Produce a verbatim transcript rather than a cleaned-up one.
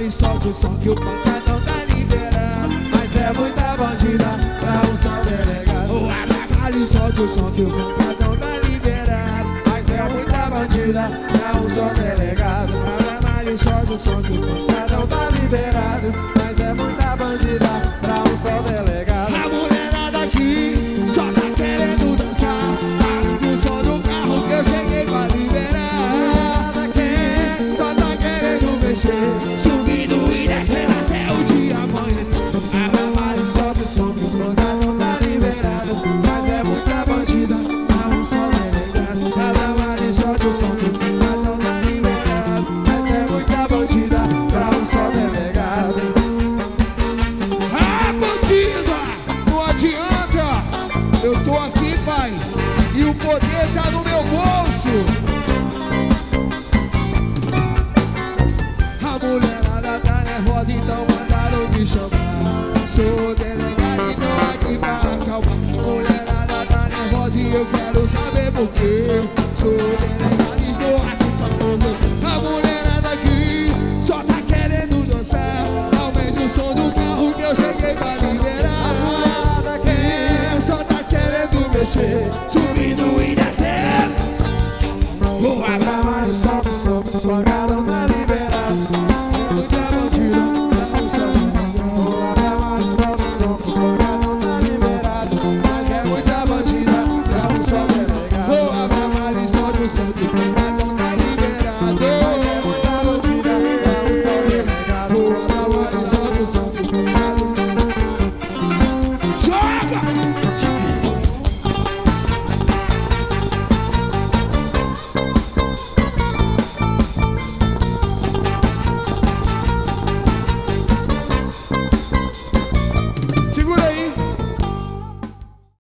e solte o som que o pancadão tá liberado. Mas é muita bandida pra um só delegado. O abra e solte o som que o pancadão tá liberado. Mas é muita bandida pra um só delegado. Abra e solte o som que o pancadão tá liberado. Mas é muita bandida pra um só delegado. A mulherada aqui só tá querendo dançar. Além do som do carro que eu cheguei pra liberar. Quem só tá querendo mexer, subindo e descendo até o dia amanhecer. Abra e solte o som que o pancadão tá liberado. Mas é muita bandida pra um só delegado. Abra e solte o som que o pancadão tá liberado. Mas é muita bandida pra um só delegado. Ah, bandida, não adianta. Eu tô aqui, pai, e o poder tá no meu bolso. A mulherada tá nervosa, então mandaram me chamar. Sou delegado e tô aqui pra acalmar. A mulherada tá nervosa e eu quero saber por quê.